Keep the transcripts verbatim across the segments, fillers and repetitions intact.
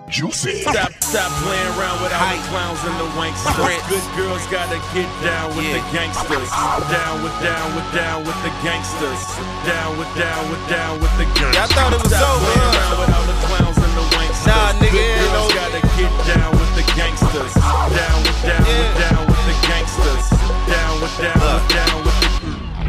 Juicy. Stop, stop playing around with all the clowns and the wanksters. Good girls gotta get down with yeah. the gangsters. Down with, down with, down with the gangsters. Down with, down with, down with the gangsters. I thought it was stop over. Playing around with all the clowns and the wanksters. Nah, nigga, Good girls no. gotta get down with the gangsters. Down with, down yeah. with, down with the gangsters. Down with, down uh. with, down with the.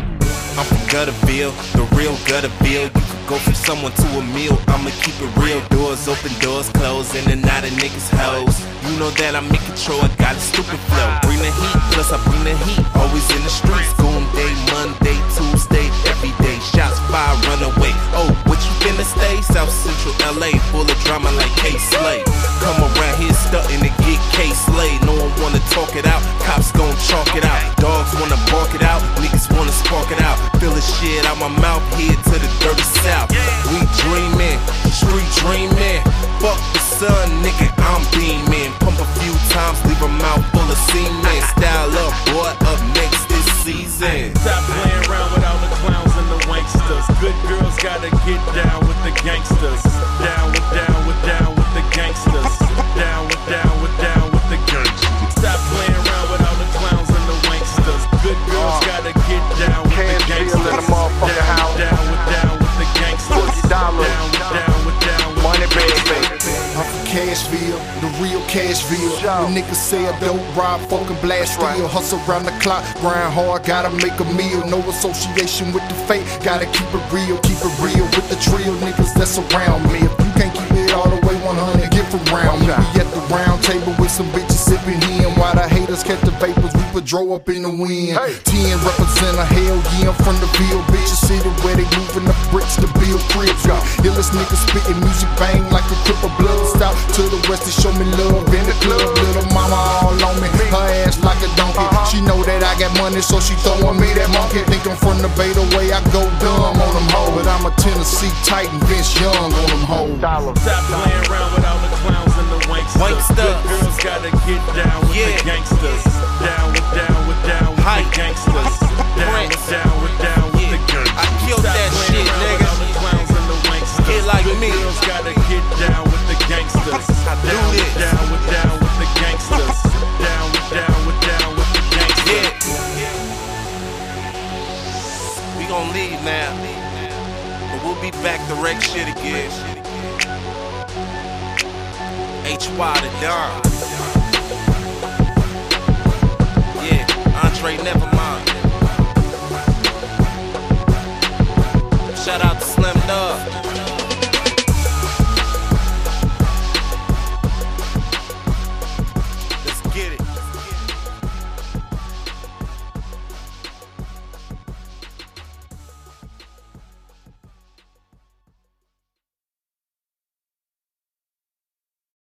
I'm from Gutterville, the real Gutterville. You could go from someone to a meal. I'ma keep it real. Doors open, doors closed, in and out of niggas' hoes. You know that I'm in control. I got a stupid flow. Bring the heat, plus I bring the heat. Always in the streets. Goon day, Monday, Tuesday, every day. Shots fired, run away. Oh, what you finna stay? South Central L A, full of drama like K-Slay. Come around here stuntin' to get K-Slay. No one wanna talk it out. Cops gon' chalk it out. Dogs wanna bark it out. Niggas wanna spark it out. Feelin' shit out my mouth, head to the dirty south. We dreamin', street dreamin'. Fuck the sun, nigga, I'm beamin'. Pump a few times, leave a mouth full of semen. Style up, boy, up next this season. Stop playing around with all the clowns and the wanksters. Good girls gotta get down with the gangsters. Down with, down with, down with the gangsters. Down with, down with, down with the gangsters. Stop playing around with all the clowns and the wanksters. Good girls gotta get down with the gangsters. In the motherfucking house. Down with, down with the gangsters. forty dollars. Down with, down with, down with Money the bag, gangsters. I'm from Cashville, the real Cashville. Shout. When niggas say I don't rob, fucking blast Right. steel. Hustle around the clock, grind hard, gotta make a meal. No association with the fake, gotta keep it real, keep it real with the trio niggas that's around me. If you can't keep it all the way one hundred, get from round me. Be at the round table with some bitches sipping in. While the haters catch the vapors, we patrol up in the wind. Hey. ten represent a hell yeah, I'm from the Ville. Bitches city where they moving the bricks to build cribs. Illest niggas spitting music bang like a crip of blood. Stop to the west to show me love in the club. Little mama all on me, her ass like a donkey. She know that I got money, so she throwing me that monkey. Think I'm from the Bay, the way I go dumb on them hoes. But I'm a Tennessee Titan, Vince Young on them hoes. Stop playing around with all the clowns and the wanksters. Wanksters. Good girls gotta get down with Yeah. the gangsters. Down with, down with, down with Hype. the gangsters. Down with, down with, down with Yeah. the gangsters. I killed Stop that playing shit, around with nigga. all the clowns and the wanksters. Get like Good me. girls gotta get down with the gangsters. I do Down with, this. down with, down with the gangsters. Down with, down with, down with the gangsters. Yeah. We gon' leave now, but we'll be back to wreck shit again. H Y the Don. Yeah, Andre Nevermind. Shout out to Slim Dog.